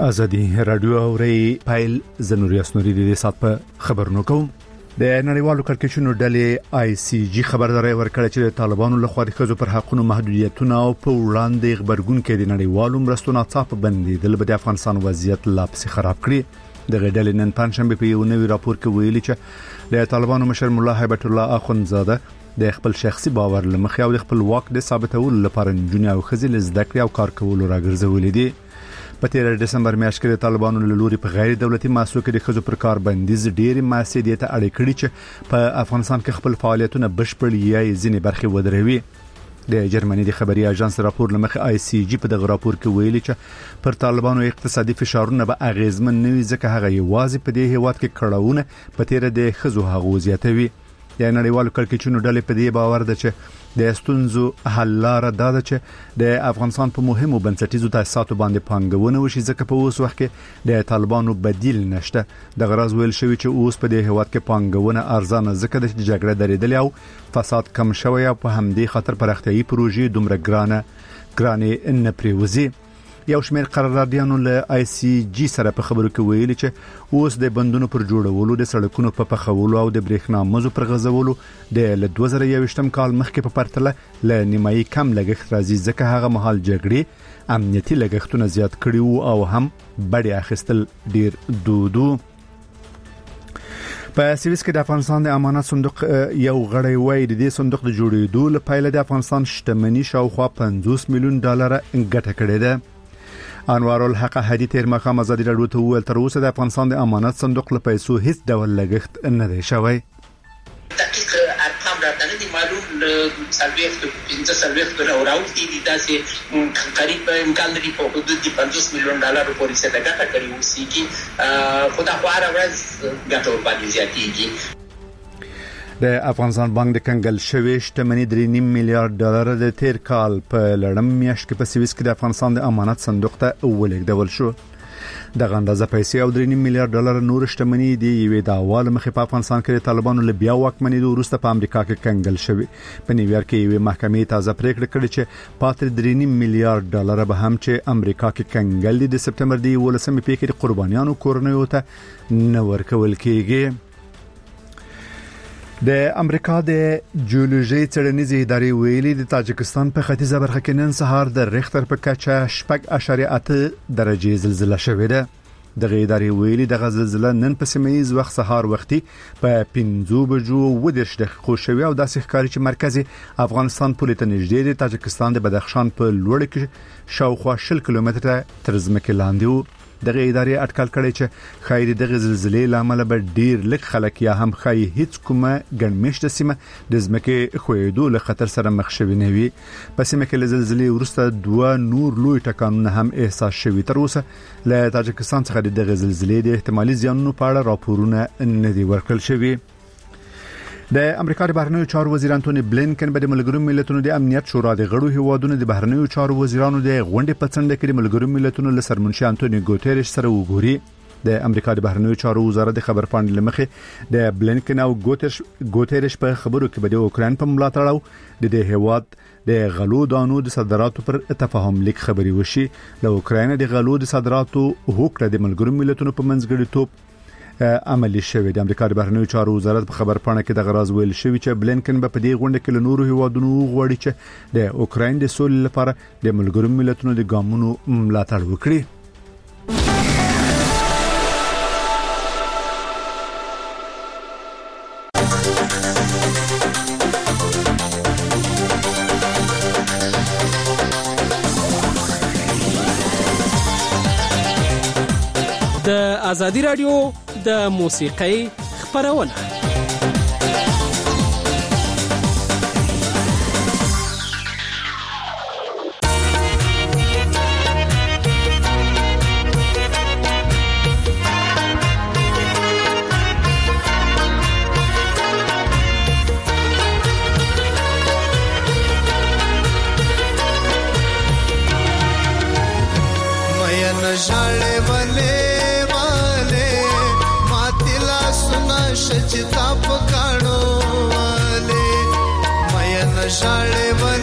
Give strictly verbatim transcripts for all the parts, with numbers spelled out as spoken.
ازادي رادیو اوري پایل زنوري اسنوري د سات په خبرونو کوم د نړیوالو کړکېچونو ډلې آی سی جی خبرداري ورکړه چې طالبانو له خوا د خزو پر حقونو محدودیتونه او په وړاندې خبرګون کې د نړیوالو مرستو ناڅاپ بندي د افغانستان وضعیت لا پسې خراب کړی د غډلې نن پنځشنبه په یو نوي راپور کې ویلي چې د طالبانو مشر مولا هیبت الله اخونزاده د خپل شخصي باور لمخې او د خپل واک د ثابتولو لپاره جنیا او خزل زده کړې او کار کول راګرځولې دي په تیر دسمبر میاشت کې طالبانو له لوري په غیر دولتي مؤسسو کې د خزو پر کار بندیز ډېری مؤسسې ته اړ کړی چې په افغانستان کې خپل فعالیتونه بشپړ یا ځینې برخې ودروي د جرمني د خبري اژانس راپور لمخې آی سی جی په دغه راپور کې ویلي چې پر طالبانو اقتصادي فشارونه به اغیزمن نه وي ځکه هغه یوازې په دې هیواد کې کړهونه په تیر د خزو هغو زیاتوي یا نړیوالو کړکېچونو ډلې په دې باور ده چې د استونزو حل لاره دا ده چې د افغانستان په مهمو بنسټیزو تاسیساتو باندې پانګونه وشي ځکه په اوس وخت کې د طالبانو بدیل نشته د غرض ویل شوی چې اوس په دې هیواد کې پانګونه ارزانه ځکه د جګړه درېدل او فساد کم شوی او په همدې خاطر پرختیايي پروژې دومره ګرانه ګرانې نه پریوزي یو شمېر قراردادیانو له آی سی جی سره په خبرو کې ویلي چې اوس د بندونو پر جوړولو د سړکونو په پخولو او د برېښنا مزو پر غځولو د دوه زره یوویشتم کال مخکې په پرتله له نیمایي کم لګښت راځي ځکه هغه مهال جګړې امنیتي لګښتونه زیات کړي وو او هم بډې اخیستل ډیر دودو په سویس کې د افغانستان د امانت صندوق یو غړی وای د دې صندوق د جوړېدو لپاره د افغانستان شتمنۍ شاوخوا پنځوس میلیون ډالر ګټه کړې ده انوار الحق هدي تیر مخام ازادي راډیو ته ویل تر اوسه د افغانستان د امانت صندوق له پیسو هیڅ ډول لګښت نه دی شوی دقیق ارقام راته نه دي معلوم سلويخت پنځه سلويخت راوړاوتي دي داسې قریب امکان لري په حدود د پنځوس میلیون ډالر پورې څه ګټه کړې وسی کی خدای خو هر ورځ ګټه ورباندې زیاتېږي د افغانستان بانک د کنګل شوی شتمنۍ درې نیم میلیارډ ډالر د تیر کال په لړم میاشت کې په سویس کې د افغانستان د امانت صندوق ته ولېږدول شو د غندازه پیسې او درې نیم میلیارډ ډالر نور شتمنۍ دی یوې د اول مخې په افغانستان کې د طالبانو له بیا واکمنۍ وروسته په امریکا کې کنګل شوی په نیویارک کې یوې محکمې تازه پریکړه کړې چې پاتې درې نیم میلیارډ ډالر به هم چې امریکا کې کنګل دي د سپټمبر د ولسمې پیښې د قربانیانو کورنیو ته نه ورکول کېږي د امریکا د جیولوژي څېړنیزې ادارې ویلي د تاجکستان په ختیځه برخه کې نن سهار د ریختر په کچه شپږ اعشاریه اته درجه زلزلہ شوې ده د ادارې ویلي د زلزلہ نن په سیمه‌یز وخت سهار وختي په پنځو بجو و د دقیقو شوې او داسې ښکاري چې مرکزی افغانستان پولې ته نږدې د تاجکستان د بدخشان په لوړ کې شاوخوا شل کیلومتره تر ځمکې لاندې وو دغه ادارې اټکل کړی چې خیر دغه زلزلې لامل به ډیر لږ خلک یا هم خای هیڅ کومه ګڼمشت سیمه د ځمکې خویدو له خطر سره مخ شوي نه وي په سیمه کې له زلزلې وروسته دوه نور لوی ټکانونه هم احساس شوي تر اوسه له تاجکستان څخه دغه زلزلې د احتمالي زیانونو په اړه راپورونه نه دي ورکړل شوي د امریکا د بهرنیو چارو وزیر انټونی بلینکن به د ملګرو ملتونو د امنیت شورا د غړو هیوادونو د بهرنیو چارو وزیرانو د غونډې په څنډه کې د ملګرو ملتونو له سرمنشي انټونی ګوتریش سره وګوري د امریکا د بهرنیو چارو وزارت د خبر پاڼې لمخې د بلینکن او ګوتریش ګوتریش په خبرو کې به د اوکرين په ملاتړ او د دې هیواد د غلو دانو د صادراتو پر تفاهم لیک خبري وشي له اوکرين د غلو د صادراتو هوکړه د ملګرو ملتونو په منځګړیتوب عملی شوی د امریکا د بهرنیو چارو وزارت په خبر پاڼه کې د غراز ویل شوی چې بلینکن به په دې غونډه کې له نورو هیوادونو غواړي چې د اوکرين د سولې لپاره د ملګرو ملتونو د ګامونو ملاتړ وکړي د ازادي رادیو د موسیقۍ خبرونه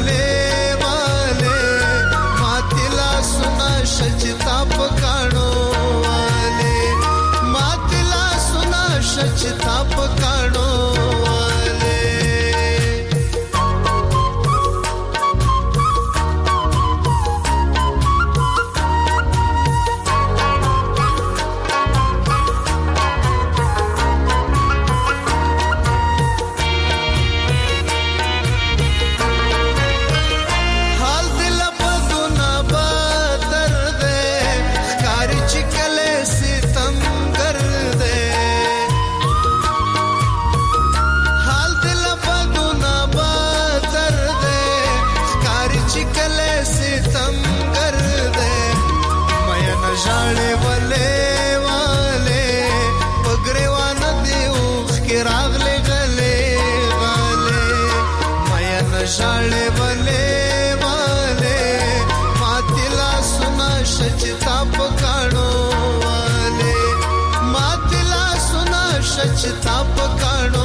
شجتا پکانو نژاړې ولې والے ماتلا سنا شچتا پکانو والے ماتلا سنا شچتا پکانو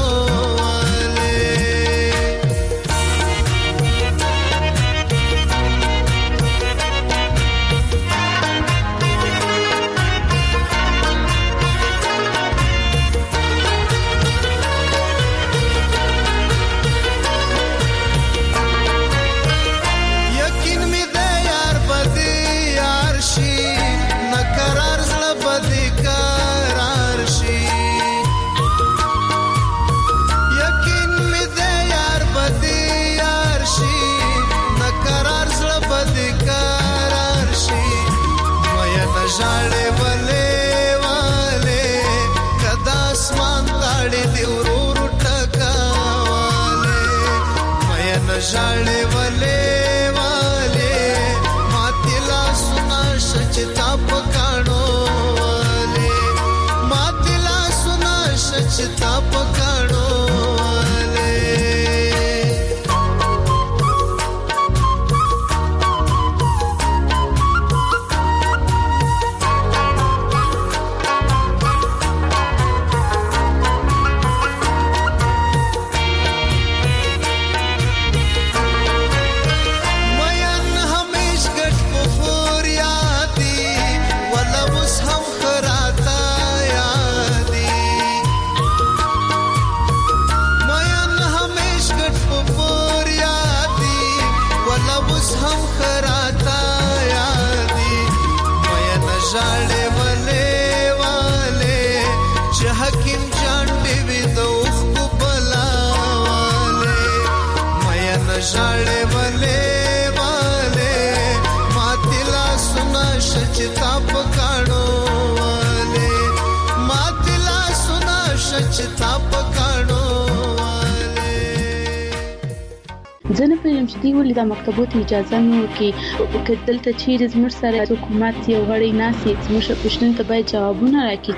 نژاړې ولې والے کدا اسمان تاړي دی ورور ټکاواله مې نژاړې ولې والے ماتلا سنا شچتا پکانو والے ماتلا سنا شچتا پکانو نژاړې ولې والے چې حکیم جان دی وی دوخ کو بلا والے مې نژاړې ولې والے ماتلا سنا شچتا پکانو والے ماتلا سنا شچتا پکانو ځنه په یم چې دی ولې د مکتبونو اجازه نو کې کدلته چیرې زموږ سره حکومت یو غړي ناسي زموږ پښتون ته باید جوابونه راکړي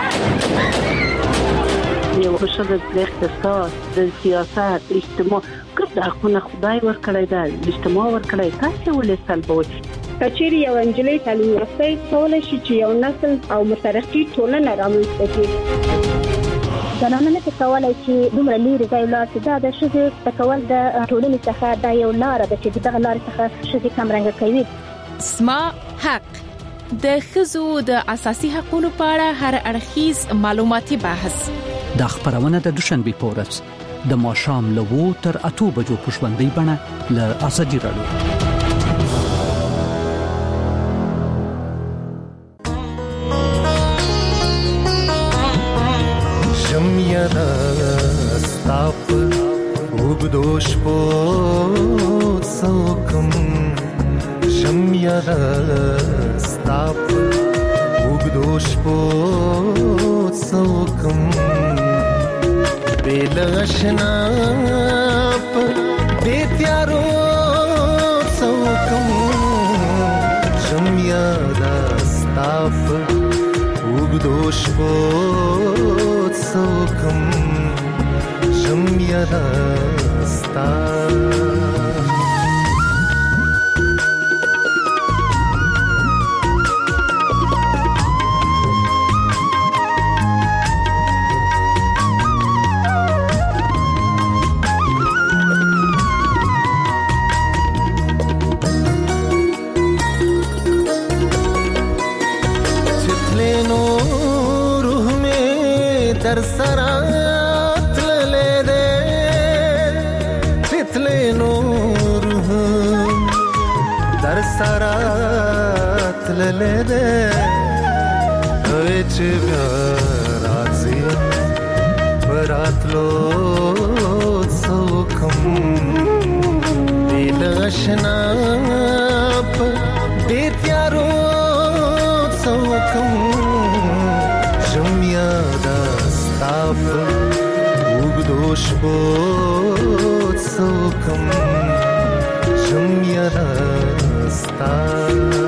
یو خوشاله د اقتصاد د سیاست اجتماع کله خو نه خدای ورکړی دا اجتماع ورکړی تاسو ولې سلبوي کچېری یو انجلۍ تعلیم یافته کولای شي چې یو نسل او مترقي ټولنه رامنځته کړي زنانه نه کولای شي دومره لري ځای لا چې دا د شذ تکول د ټولنې څخه دا یو لار ده چې دغه لار څخه شذ کم رنګ کوي اسما حق د خزو د اساسي حقوقو په اړه هر اړخیز معلوماتي بحث د خبرونه د دوشنبه پورس د ماشام لوو تر اتو بجو پښوندې بڼه ل اسدي رادیو شمیانا ستاپ وګدوش په څوکم شمیانا ستاپ وګدوش په څوکم بلاشنا په بیتیارو څوکم شمیانا ستاپ وګدوش په څوکم شمیانا ستاپ در سرات لده تتلی نور در سرات لده وچ بیارازی برات لو سوکم دل اشناپ بیتیارو سوکم شمیادا ستاپ وګدوش په څوکم شمیادا ستاپ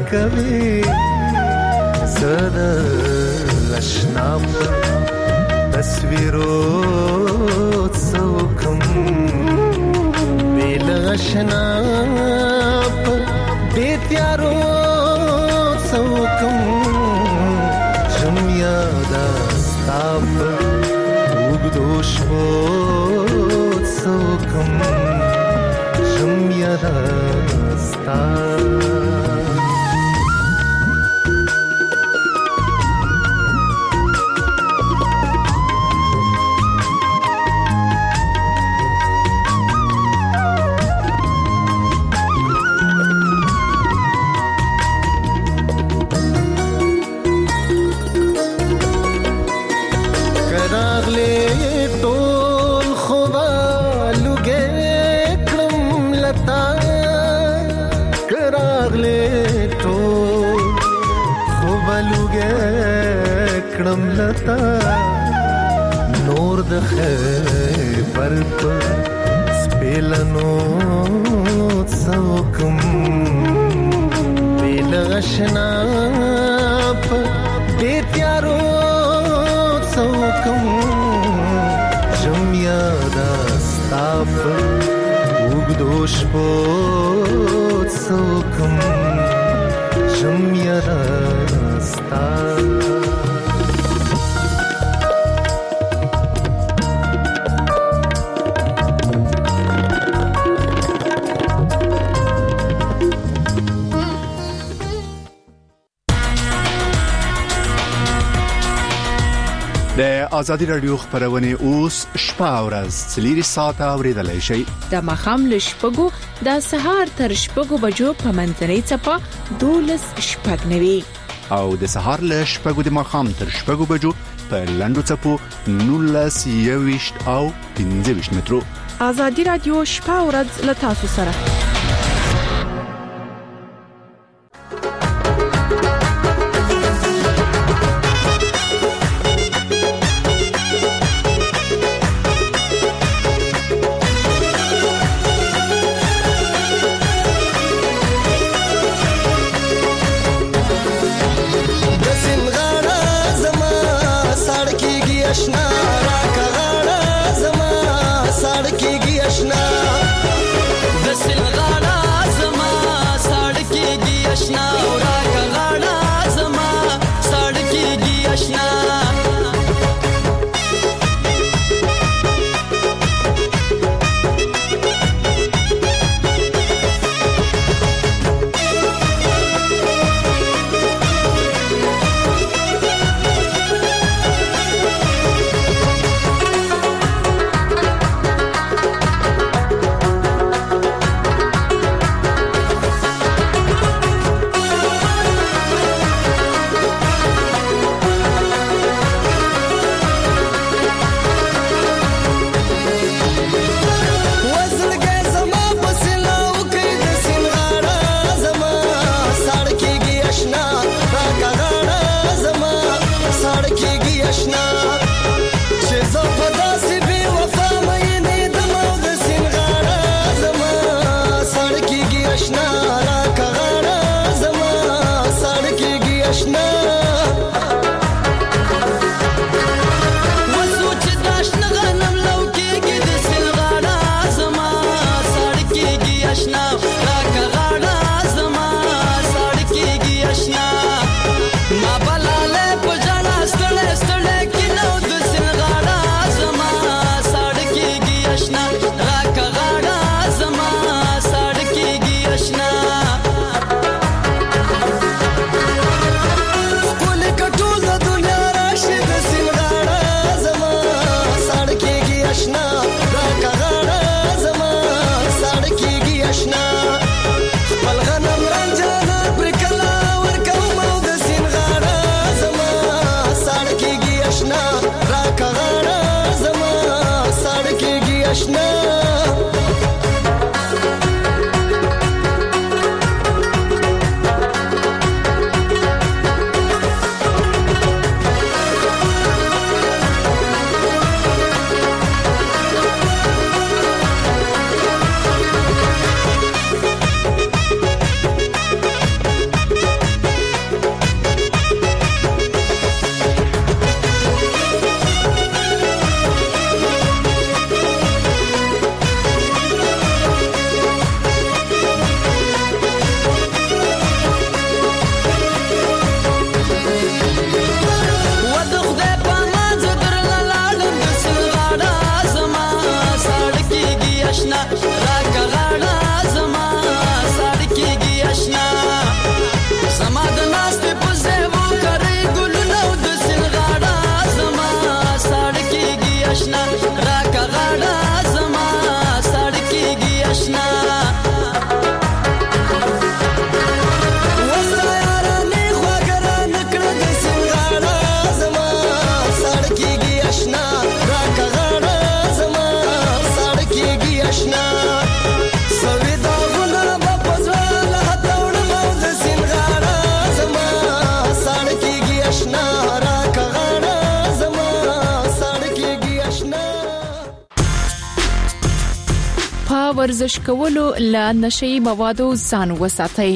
کوي زړه لښنا تصویرو څوکم ویل آشنا دې تیارو څوکم شم یادا ستاپ وګدوش په څوکم شم یادا ستاپ نور د خیبر پر سپیلنو څوکم ویل آشنا په دې تیارو څوکم شم یادا ستا په اوږدو شپو څوکم شم یادا ستا د ازادي رادیو خبرونه اوس شپه ورځ څلوري ساعته اوریدلای شي د مخام لشپګو د سهار تر شپګو بجو په منځنۍ چپا دولس شپږ نوي او د سهار لشپګو د مخام تر شپګو بجو په لندو چپو نولس یويشت او پنځه ویشت مترو. ازادي رادیو شپه ورځ له تاسو سره. ورزش کولو له نشي موادو ځان وساتئ.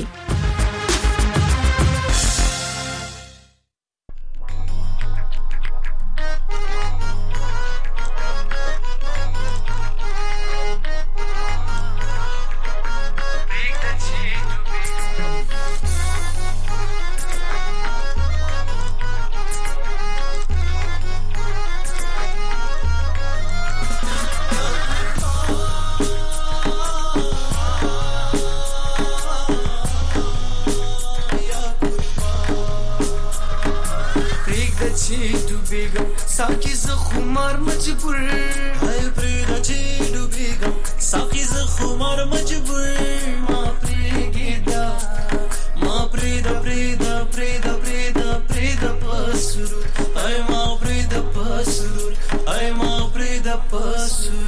साकी ज खुमार मजबूर हाय प्रेदा ची डूबेगम साकी ज खुमार मजबूर मा प्रेगेदा मा प्रेदा प्रेदा प्रेदा प्रेदा प्रेदा पसुर हाय मा प्रेदा पसुर हाय मा प्रेदा पसुर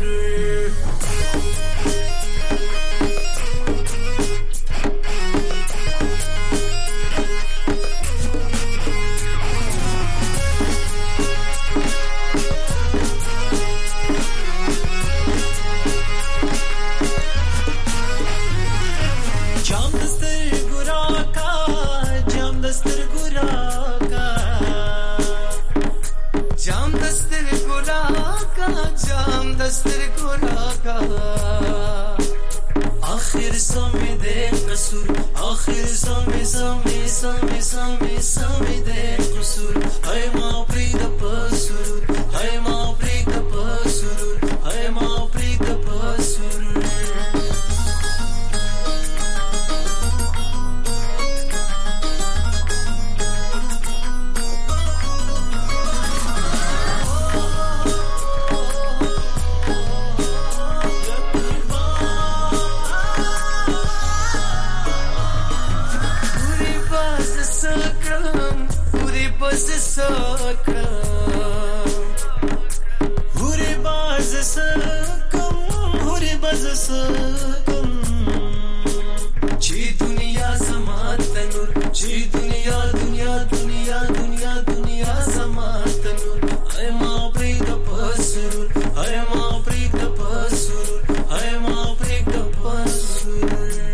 आखिर समय दे कसूर आखिर समय समय समय समय समय दे कसूर हाय माँ प्रीत पसुर हाय माँ प्रीत पसुर हाय माँ प्रीत पसुर हुरे बाज सकम हुरे बाज सकम ची दुनिया समातनुर ची दुनिया दुनिया दुनिया दुनिया दुनिया समातनुर हाय माँ प्रीत पसुर हाय माँ प्रीत पसुर हाय माँ प्रीत पसुर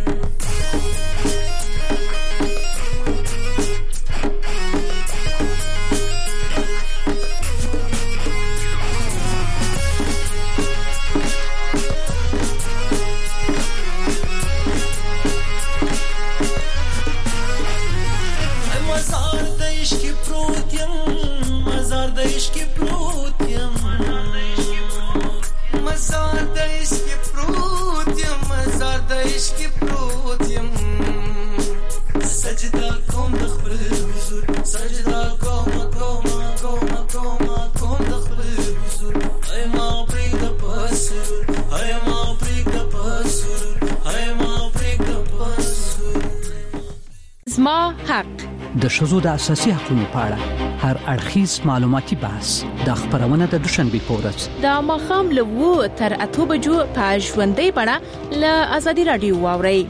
زما حق د ښځو د اساسي حقوقو په اړه هر اړخیز معلوماتي بحث د خبرونه د دوشنبه په ورځ د ماخام له وو تر اته بجو په ژوندۍ بڼه له ازادي رادیو واوري.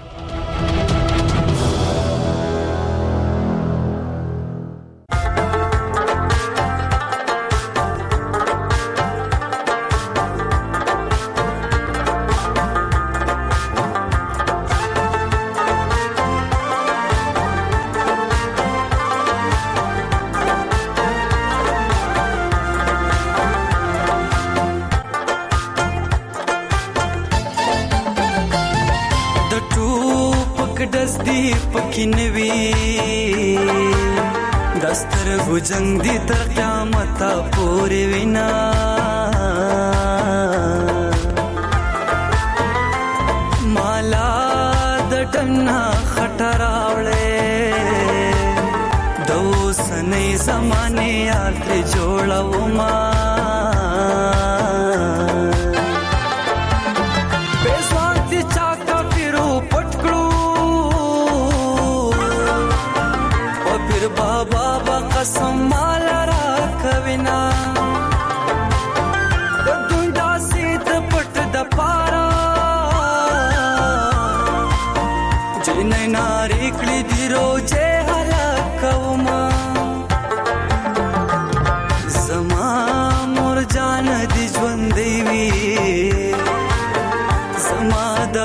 जंग दी तर क़यामत पूरी विना माला दटना खटरावले दो सने ज़माने यार ते जोड़ा वो माँ बेस्वाती चाका फिरो पटकड़ू और फिर बाबा कसम माला राखविना द दुंडा सीत पट द पारा जिने नारी कली दी रोजे हलाकवमा जमा मोर जान दी ژوند देवी जमा द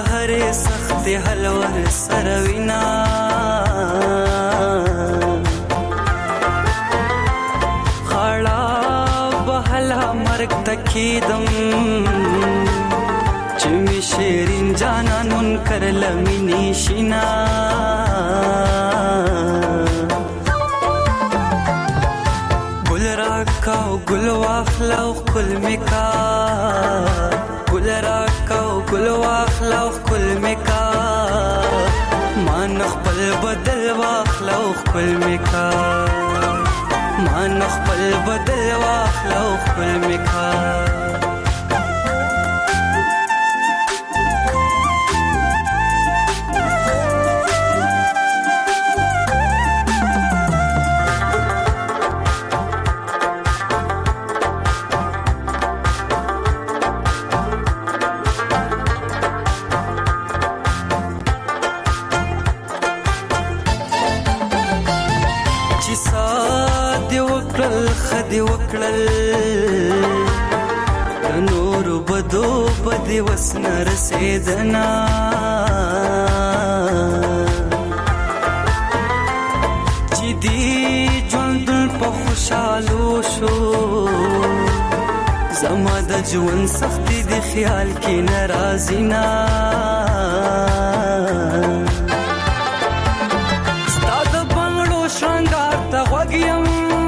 کېدم چې می شیرین جانان منکر لمینې شینا ګل راکاو ګل واخلاو خپل میکا ګل راکاو ګل واخلاو خپل میکا مان خپل بدل واخلاو خپل میکا مان خپل بدل واخلاو خپل میکا خدي وکړل د نور بدو بدی وسن رسیدنا چې دی ژوند په خوشالو شو زما د ژوند سختي د خیال کې ناراضی نا ستاد بنگلو شنګار ته وګیم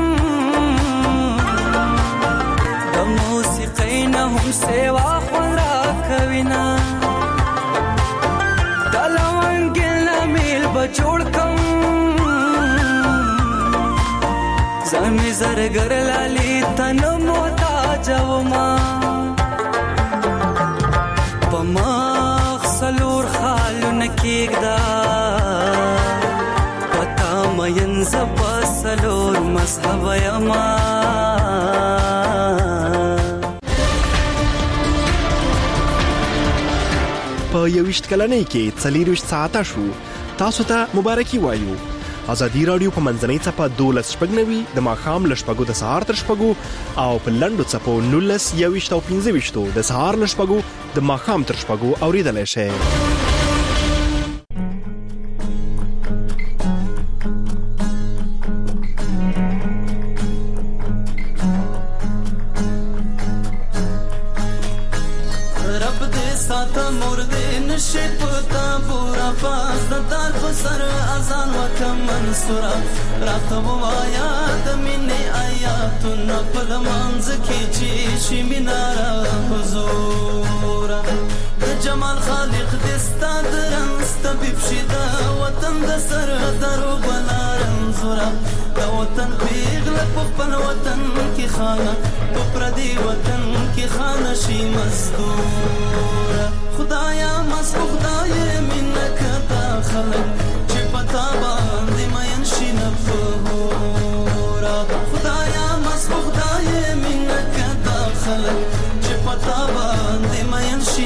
هم سیوا خون را کوینا دلوانگل نمیل بچوڑ کم زمی زرگر لالی تن محتاج وما پماخ سلور خالو نکیگ دا پتا مین زبا سلور مذہب یما په یوشت کلنۍ کې څلېرویشت ساعته شو تاسو ته مبارکي وایو ازادي رادیو په منځنۍ څپه دولس شپږ نوي د ماښام له شپږو د سهار تر شپږو او په لنډو څپو نولس یوویشت او پنځه ویشتو د سهار له شپږو د ماښام تر شپږو اورېدلی شئ راته وایا د مینې آیاتونه په لمانځ کې چې شي میناره حضور د جمال خالق دې ستا د رنځ طبیب شي د وطن د سر درو بلا رنځوره د وطن پیغله په خپل وطن کې خانه په پردي وطن کې خانه شي مزدوره خدایا مست خدای مینه کتا خلک چې پتا باندې مین شي نفورا خدایا مست خدای مینه کتا خلک چې پتا باندې مین شي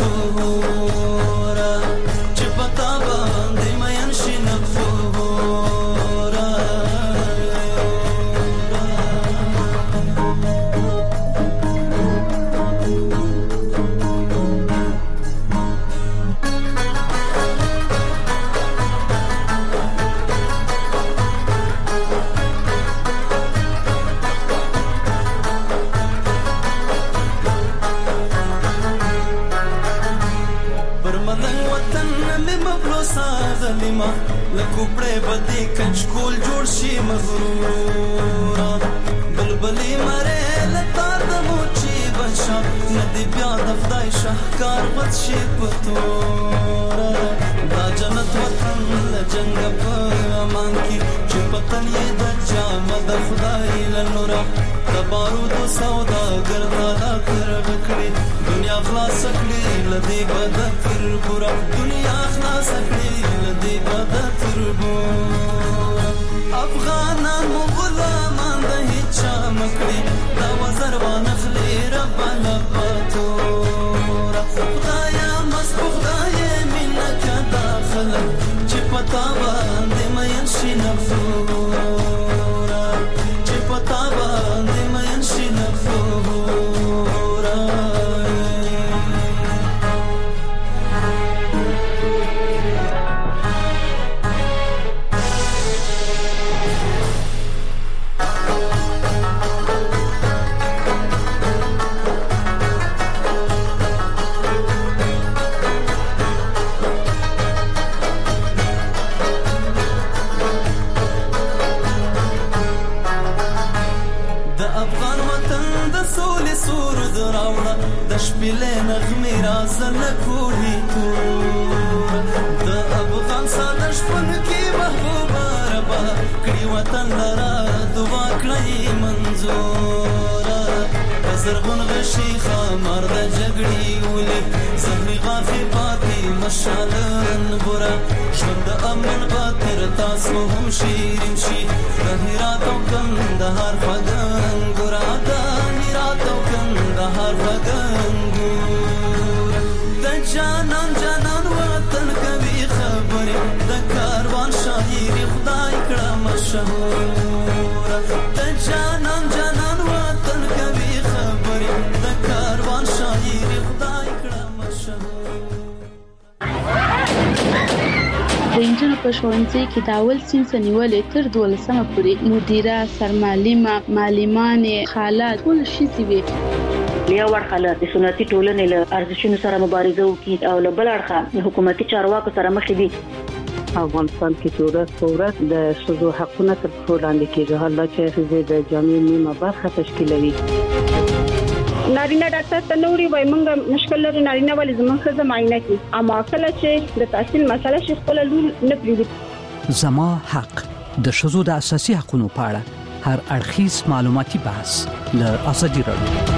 نفورا چې پتا باندې مین شي نفورا ظالما لکوپړې بدی کچکول جوړ شي مغرورا بلبلی مره لتار د موچی بشا ندی بیا د خدای شهکار بد شي پتورا دا جنت وطن لجنګ په امان کې چې پتن یې د جامه د خدای لنورا د بارود سودا ګرځالا تر وکړي دنیا خلاص کړي لدی بد تر ګور دنیا خلاص کړي لدی بد تر ګور افغانان غلامان د هیڅ مکړي دا وزر ونخلي رب لپاتورا خدایا مست خدای منک داخل چې پتا باندې مین شي نفورا چې پتا باندې مین شي نفورا دراوړه د شپېلې نغمې رازل کوټې تور د افغان ساده شپون کې محبوبه ربا کړي وطن لرا دعا کړی منظوره زرغون غشي خمر د جګړې ولي زهري غافي پاتې مشالن ګورا ژوند امن باتر تاسو هم شیرین شي د هرات او کندهار فغان ګورا د هرات او کندهار فغان ګورا د جانان جانان وطن کوي خبره د کاروان شاعر خدای کړه مشهور د جانان جانان وطن کوي د کاروان شاعر خدای کړه مشهور د انجنونو په ښوونځي کې د اول صنف نیولې تر دولسمه پورې مدیره سرمعلمه معلمانې حالات ټول شي وي لیا ورخاله د سنتي ټولنې له ارزښتونو سره مبارزه وکړي او له بل اړخه حکومتي چارواکو سره مخ دي. افغانستان کې ورځ په ورځ د ښځو حقونه تر پښو لاندې کېږي، حالات چې ښځې د جامعې نیمه برخه تشکیلوي. نارینه ډاکټر ته نوري وای مونږ مشکل لري نارینه ولې زموږ ښځه معاینه کوي، اما کله چې د تحصیل مسله شي خپل لور نه پریږدي. زما حق د ښځو د اساسي حقوقو په اړه هر اړخیز معلوماتي بحث له ازادي راډیو